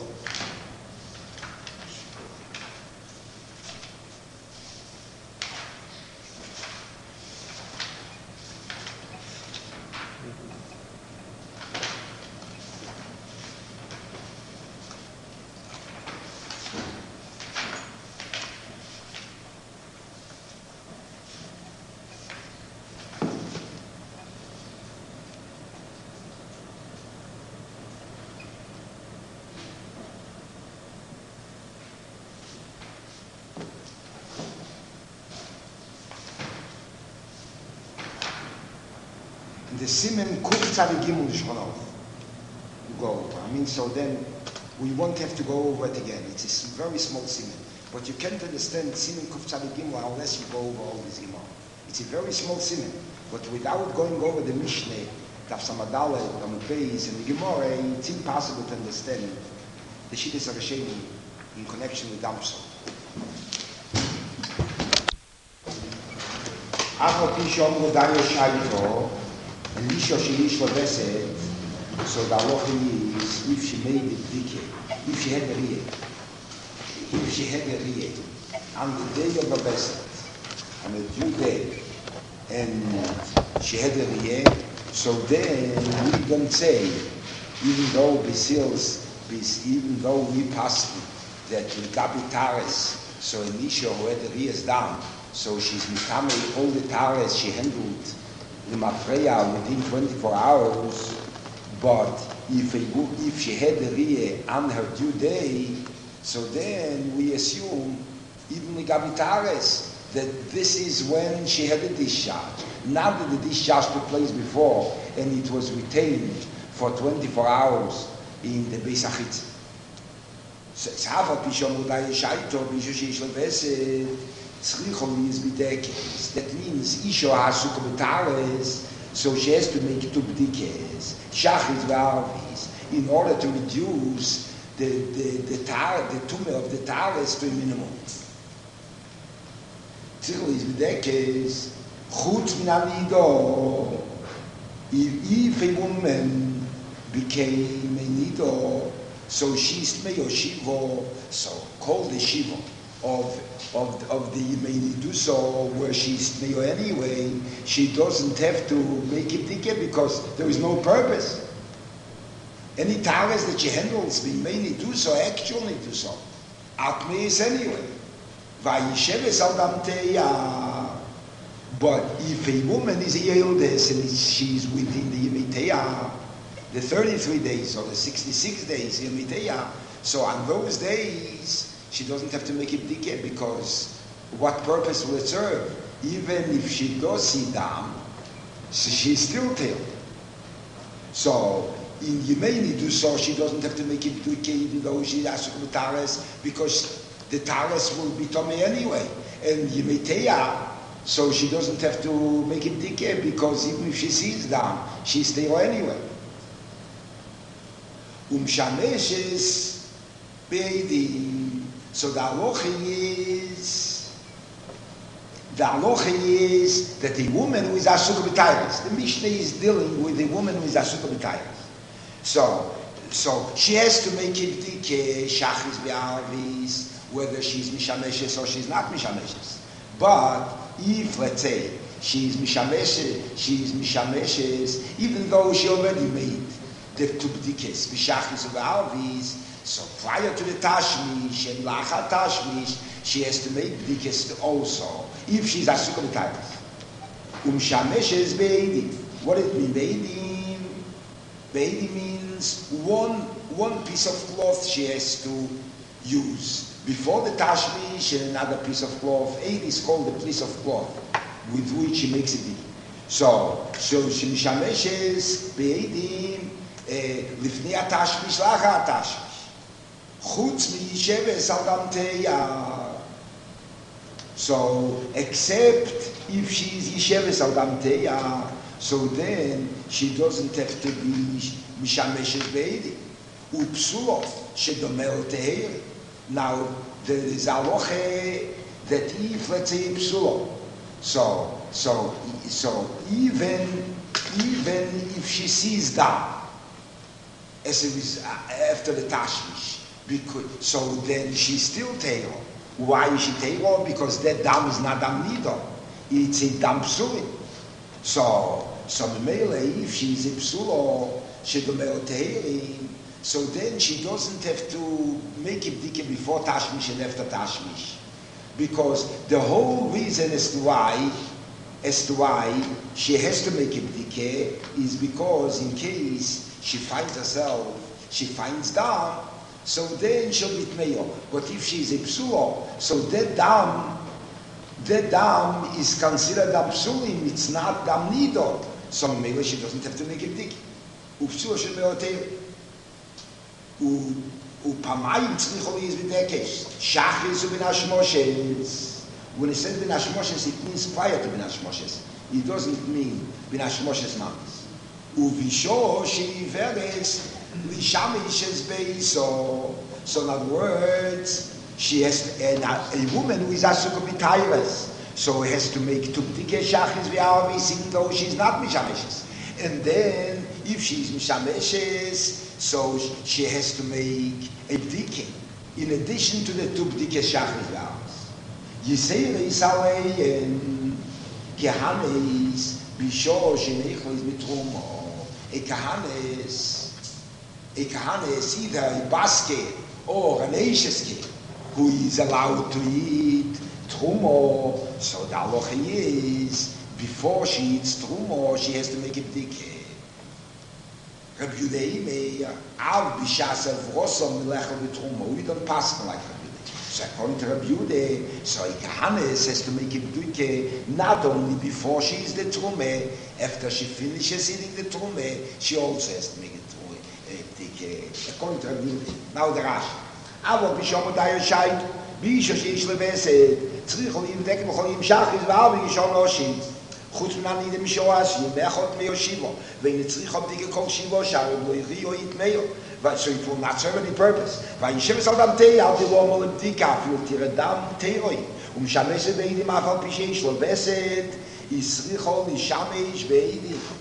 The Simen Kuf Tzadik Gimel Shulchan Aruch. Go over. I mean, so then we won't have to go over it again. It's a very small Simen, but you can't understand Simen Kuf Tzadik Gimel unless you go over all this Gemara. It's a very small Simen, but without going over the Mishnah, Daf Samadale, Amud Beis, and the Gemara, it's impossible to understand the Shittas HaRishonim in connection with Damsel. After Pishon Godayo Shaito. And Lisha Shelish Loveset, so the halacha is if she made it dike, if she had a riyah, on the day of the Beset, on a due day, and she had a riyah, so then we don't say, even though we passed that we got tares, so Elisha who had the riyah is down, so she's mitame all the tares she handled the Mafreya within 24 hours, but if she had the riyah on her due day, so then we assume, even the Gabitares, that this is when she had the discharge. Not that the discharge took place before and it was retained for 24 hours in the Beis HaChitza. So it's half a pishon udai shaito, bishu sheish leveset, tzrichol is bidekes. That means isho ha'asuk b'tares, so she has to make two b'dikes, shachis v'arvis, in order to reduce the tumor of the tares to a minimum. Tzrichol is bidekes, chutz min amido. If a woman became a nido, so she's meyo shivo, so called the shivo of the Meiniduso, where she's meyo anyway. She doesn't have to make it dike because there is no purpose. Any tares that she handles, the Meiniduso actually do so. Atmeis anyway. Vayisheves al damteya. But if a woman is a Yeldes and she's within the Yemiteya, the 33 days or the 66 days Yemiteya, so on those days she doesn't have to make it dike because what purpose will it serve? Even if she does see dam, so she's still tail. So in Yemeini do so, she doesn't have to make it dike even though she has to tares, because the tares will be tummy anyway. And Yemiteya, so she doesn't have to make it dike because even if she sees dam, she's tail anyway. Shameshes be'edim. So the halacha is that a woman who is asuk b'tayres. The Mishnah is dealing with a woman who is asuk b'tayres. So she has to make it dike shachis be'arvis, whether she's mishameshes or she's not mishameshes. But if, let's say, she's mishameshes, even though she already made the two b'dikes b'shachis be'arvis, so prior to the tashmish and lachar tashmish, she has to make b'dikes also, if she's asuk b'tayres. Shameshes be'edim. What does it mean, be'edim? Be'edim means one piece of cloth she has to use before the tashmish, and another piece of cloth. Eid is called the piece of cloth with which she makes it. So she mishameshes be'edim lifnei tashmish lachar tashmish. Chutz miyisheves al damteya. So except if she is yisheves al damteya, so then she doesn't have to be mishameshes be'edim. Upsulo shedomel teheri. Now there is a halacha that if, let's say, psulo, so even if she sees dam as it is after the tashmish, because so then she's still tail. Why is she tail? Because that dam is not dam nido; it's a dam psulim. So memele, if she's a psulo shedomel teheri, so then she doesn't have to make it dike before tashmish and after tashmish, because the whole reason as to why she has to make it dike is because in case she finds dam, so then she'll be tmeyo. But if she is a psulo, so that dam is considered dam psulim. It's not dam nido. So maybe she doesn't have to make it dike. Upsulo should be hotel. Upamayim tzrichol is v'dekes. Shachris u'binashmoshes. When it says binashmoshes, it means prior to binashmoshes. It doesn't mean binashmoshes mamas. Uvisho she'iveres l'shamishes beiso. So in other words, she has a woman who is asuk b'tayres, so has to make tubdike shachris v'arvis even though she's not mishameshes. And then if she's mishameshes, so she has to make a bdike in addition to the two bdike shachris v'arvis. Yisei Yisrael and Kehanes Bisho Sheneichos Mitrumo. A Kehanes, either a basket or an Eisheske, who is allowed to eat Trumo. So the halacha is, before she eats Trumo, she has to make a bdike. Rabbi Yehuda Av Bishas Avrosom Melechel B'Trumo. We don't pass like Rabbi Yehuda. So according to Rabbi Yehuda, so a Kehanes has to make a bdike not only before she eats the Trume, after she finishes eating the Trume, she also has to make a bdike. According to Rabbi Yehuda. Now the Rashi. Avo Bishom Odayo Shait, Bisho Sheish Levesed, Tzrichol Yim Dekim Chol Yim Shachis V'Avi Yishon Oshit. חוץ מנן ידם שואשי, ואחות מיו שיבו, ואין צריך בדיקה כל שיבו, שהרי לא יחיו יתמיו, so it will not serve any purpose. וישב על דם תהיה, אל תבוא מול בדיקה, אפילו תראה דם תירוי, ומשמש בעידים אף על פי שיש לו בסד, ישריחו לשמש בעידים.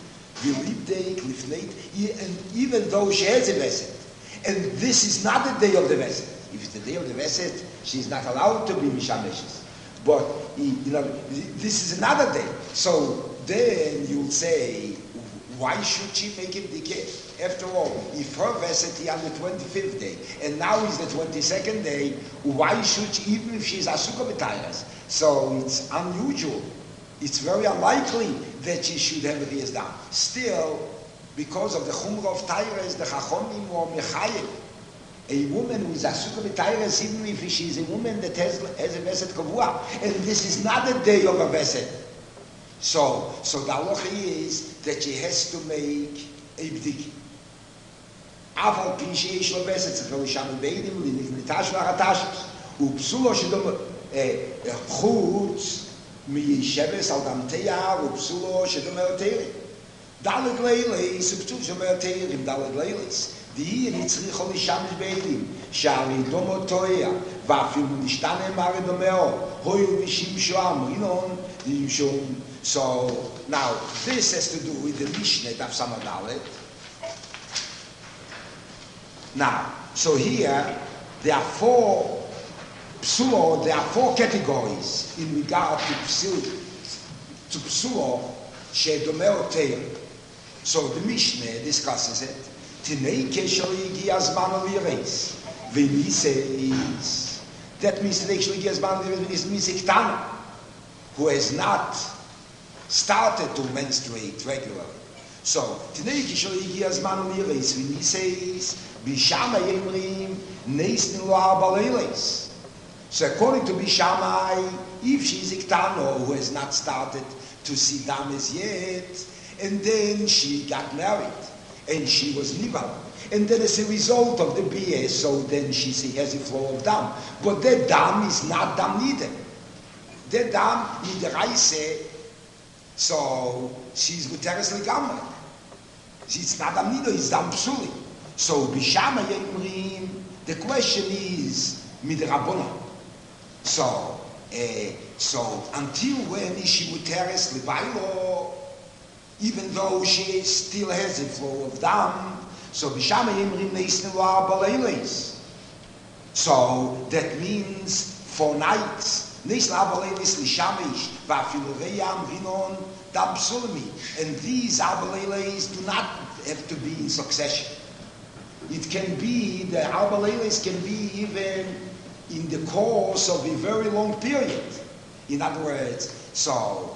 Vilibdei, Klifneit, and even though she has a Veset. And this is not the day of the Veset. If it's the day of the Veset, she's not allowed to be Mishameshes. But, this is another day. So then you'll say, why should she make it decay? After all, if her Veset is on the 25th day, and now is the 22nd day, why should she, even if she's Asuka B'Tairas? So it's unusual. It's very unlikely that she should have a Riyaz Dam. Still, because of the Chumrah of Tairas, the Chachomim or Mechayim, a woman who is Asuka B'Tairas, even if she is a woman that has a Veset Kavua, and this is not a day of a Veset. So the halacha is that she has to make a bdiki. Aval pi sheish lo Veset, tzach lo isham beidim, nitash v'aratashos. Upsulo shedom chutz, מיישבס על דם תייר ופסולו שדומר תירים. דלת ליליס ופסול שדומר תירים, דלת ליליס. דהי נצריכו לשמש בעלים, שהרי דומו תויה, ואפילו נשתנה מרי דומאו, הויו ושימשו אמרינון, נמשום. So, now, this has to do with the Mishnah of Samadalet. Now, so here, there are four Psulo, there are four categories in regard to Psulo, Shedomeo Teir. So the Mishnah discusses it. Tinei Keshel Igi Azman Lireis. Venise is. That means that actually Igi Azman Lireis is Miziktana, who has not started to menstruate regularly. So, Tinei Keshel Igi Azman Lireis. Venise is. Bishama Yemrim Neis Nilo Abaleles. So according to Bishamai, if she is Iktano, who has not started to see dames yet, and then she got married, and she was Nival, and then as a result of the BS, so then she has a flow of dam. But that dam is not dam neither. That dam, Nidereise, so she's Muteres Legamre. It's not dam neither, it's dam psuli. So Bishamai Yemrim, the question is, Midrabonon. So until when is she muteres levailo, even though she still has a flow of dam, so b'shama yimrim neisnelu abaleiles. So that means for nights, neisnelu abaleiles lishamish va'afilu reyam rinon dam psulmi, and these abaleiles do not have to be in succession. It can be, the abaleiles can be even in the course of a very long period. In other words, so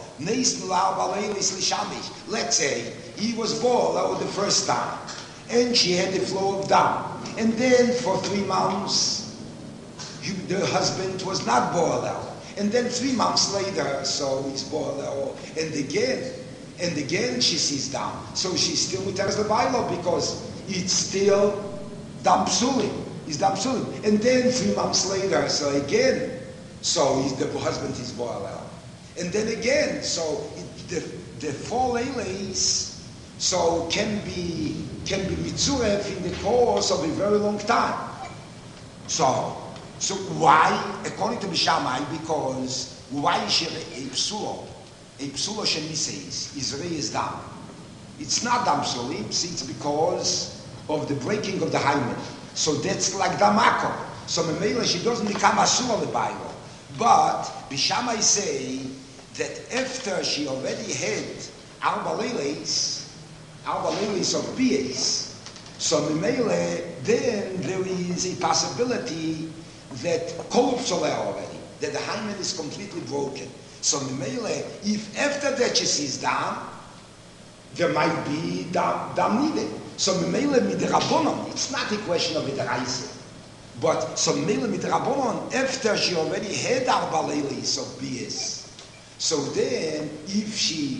let's say he was born the first time, and she had the flow of dam, and then for 3 months the husband was not born out, and then 3 months later, so he's born out, and again she sees dam, so she's still muteres levailo because it's still dam psulim. Is the absolute. And then 3 months later, so again, so the husband is boiled out. And then again, so the 4 leles, so can be mitzuref in the course of a very long time. So why, according to Bishamai, because why is she a psulo sheniseis is reyes dam? It's not dam psulim, it's because of the breaking of the hymen. So that's like Damako. So Memela, she doesn't become Asur on the Bible. But Bishamai say that after she already had Arba Leles of Bies, so Memela, then there is a possibility that Kolupsole already, that the hymen is completely broken. So Memela, if after that she sees Dam, there might be Dam needed. So Memela midrabonon, it's not a question of midraise, but so Memela midrabonon, after she already had Arba Leles of BS, so then if she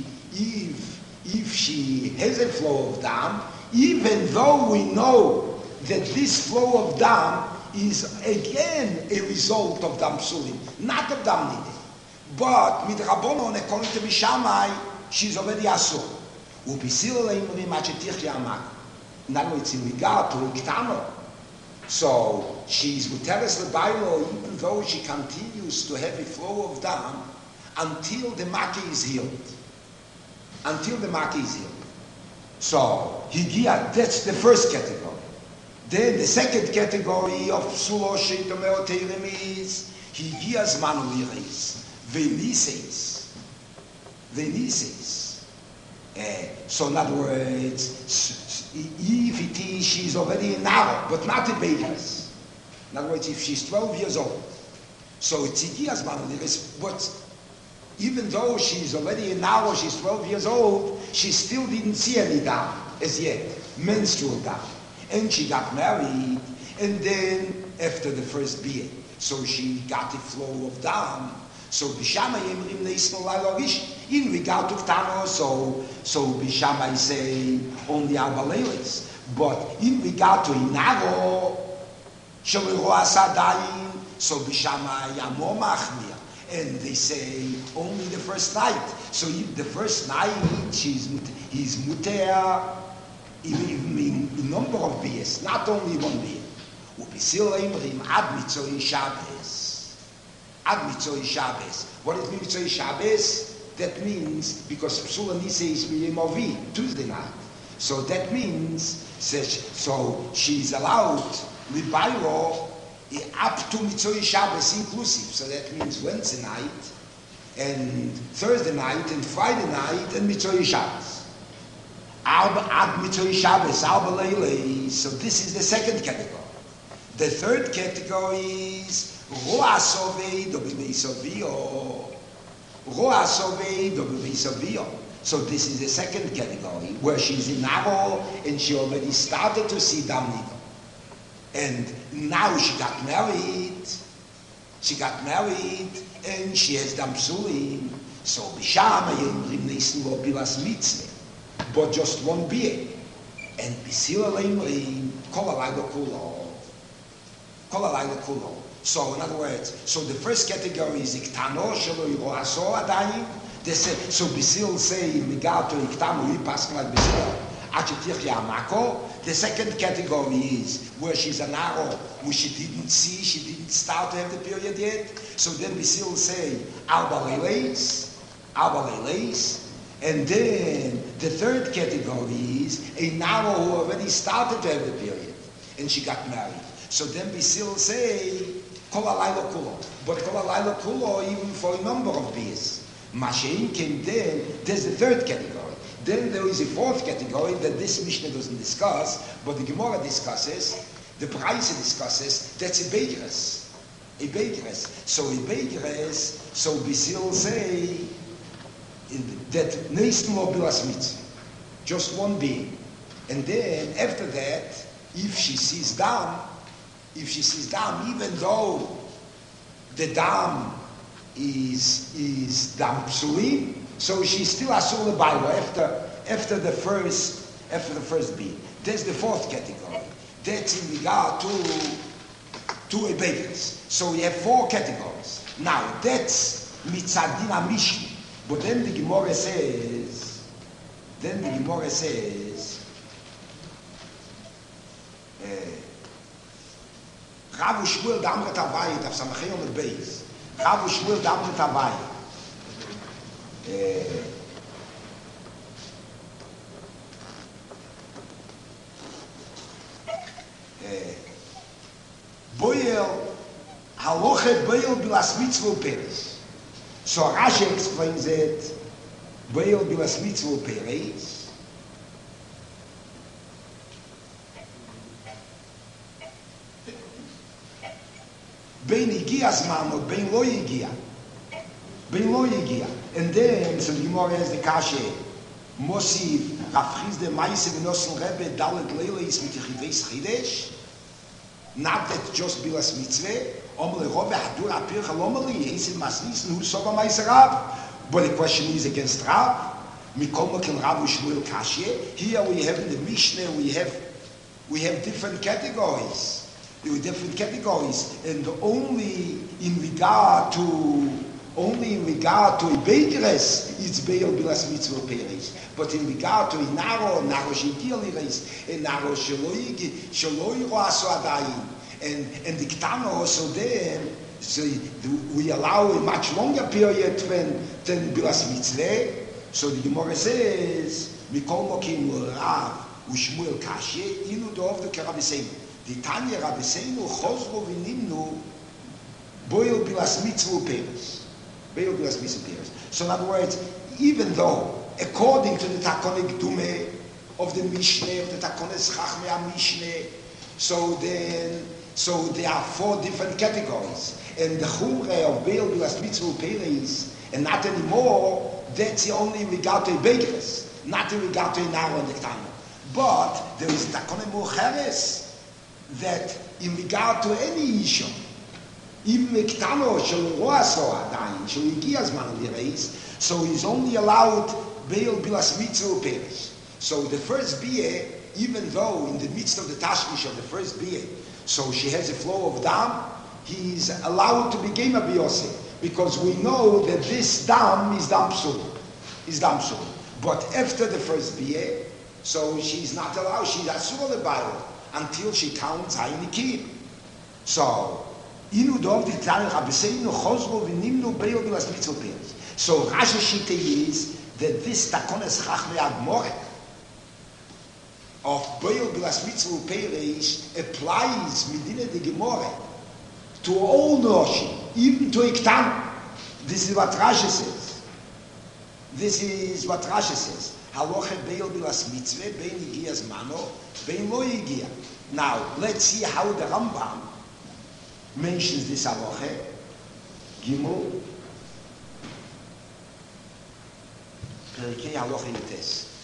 has a flow of dam, even though we know that this flow of dam is again a result of dam psulim, not of dam nideh, but midrabonon, according to Bishamai, she's already asur. Ubisil leimrim achetich yamak. In other words, in regard to Iktano. So she's muteres levailo even though she continues to have a flow of dam until the maki is healed. So, Higia, that's the first category. Then the second category of Psulo Sheitomeo Terem is Higia's Manuliris, Venices. So in other words, if it is, she's already a narrow, but not a bakeress. In other words, if she's 12 years old, so it's Higia's Manuliris, but even though she's already a narrow, she's 12 years old, she still didn't see any dam as yet, menstrual dam. And she got married, and then after the first beer, so she got the flow of dam. So Bishama Yemrim Neisno Lailorish, in regard to Ktano, so Bishama say only Arba Leilis. But in regard to Inaro, Shaliro Asadayin, so Bishama Yamo Machmir. And they say only the first night. So if the first night he's muter in number of beers, not only one beer. Ubisil Imrim Ad Mitzoi Shabbos. Ad Mitzoi Shabbos. What does Mitzoi Shabbos? That means because Psula Nise is Miyemovi, Tuesday night. So that means so she's allowed Libayro up to Mitzoi Shabbos inclusive. So that means Wednesday night and Thursday night and Friday night and Mitzoi Shabbos. Ad Mitzoi Shabbos, Arba Leilei. So this is the second category. The third category is Roa Sovei do B'Meisovio. Roa Sovei do B'Meisovio. So this is the second category where she's in Aro and she already started to see Dam Nido. And now she got married and she has Dam Psulim. So Bishama Yemrim Neisnu Lo Bilas Mitzvah. But just one beer. And Bisila Leimrim Kol Alayla Kulo. So in other words, so the first category is Iktano Shelo Yiro Aso Adayim. They say, so Bisil say Migato Iktano Yi Pascal like Bisil Achetich Yamako. The second category is where she's an arrow, where she didn't start to have the period yet. So then Bisil say Arba Leileis. And then the third category is a narrow who already started to have the period and she got married. So then we still say Kol Alayla Kulo. But Kol Alayla Kulo even for a number of beers. Mashein came then, there's the third category. Then there is a fourth category that this Mishnah doesn't discuss, but the Gemara discusses, the Braise discusses, that's a bakeress. So a bakeress, so we still say that Neisnu Lo Bilas Mitzvah, just one being. And then after that, if she sees dam, even though the dam is dam psulim, so she's still asur lebaylo after the first being. There's the fourth category. That's in regard to a bakeress. So we have four categories. Now that's mitzadina Mishnah. But then the Gemara says, Rav Shmuel Damret Havai, Tav Samachay on the base. Rav Shmuel Damret Havai. Boyel, Haloche Boyel Bilas Mitzvah Peres. So Rashi explains it, Boyel Bilas Mitzvah Peres. Bein Yigia Zman or Bein Lo Yigia. And then, so the Gemara has the Kashe, Mosif, Rafchiz de Maise V'Nosel Rebbe, Dalet Leila is mit Yichides Chidesh. Not that just Bilas Mitzvah. Omle Rove Hadur Apir Chalomali, Yesin Masnis, Nu Soba Maise Rab. But the question is against Rab. Mikol Mokel Rav Shmuel Kashe. Here we have in the Mishnah, we have different categories. And only in regard to a bakeress, it's Beil Bilas Mitzvah Peres. But in regard to a narrow Shekili race, a narrow Shaloi Roaso Adayin, and the Ktana also there, so we allow a much longer period than Bilas Mitzvah. So the Gemara says, Mikol Mokim Rav Ushmuel Kashe, Inu Dov the Kerabiseinu. The Tanya Rabiseinu, Chosro Vinimnu, Boil Bilas Mitzvah Peres. Boil Bilas Mitzvah Peres. So in other words, even though, according to the Takonik Dume of the Mishneh, of the Takonis Chachmei Mishneh, so there are 4 different categories. And the Chumre of Boil Bilas Mitzvah Peres, and not anymore, that's only in regard to Begeres, not in regard to Naro and Nektano. But there is Takonim Mucheres, that in regard to any issue, even Mektano shel Roaso Adayin, shel Igias Man Lireis, so he's only allowed Beil Bilas Mitzvah Peres. So the first Bia, even though in the midst of the Tashmish of the first Bia, so she has a flow of Dam, he's allowed to be Gema Biyose, because we know that this Dam is Dam Psul. But after the first Bia, so she's not allowed, she's Asur Lebail, until she counts Haynikim. So, Inu Dov the Tariq Abiseinu Chosro Vinimnu Beil Bilas Mitzvah Peres. So Rashi Shita is that this Takones Chachmei Admore of Beil Bilas Mitzvah Peres applies Medina de Gemore to all Noshim, even to Iktan. This is what Rashi says. Haloche Beil Bilas Mitzvah, Bein Igias Mano, Bein Lo Igia. Now, let's see how the Rambam mentions this haloche. Gimel, Perikei Haloche Yotes.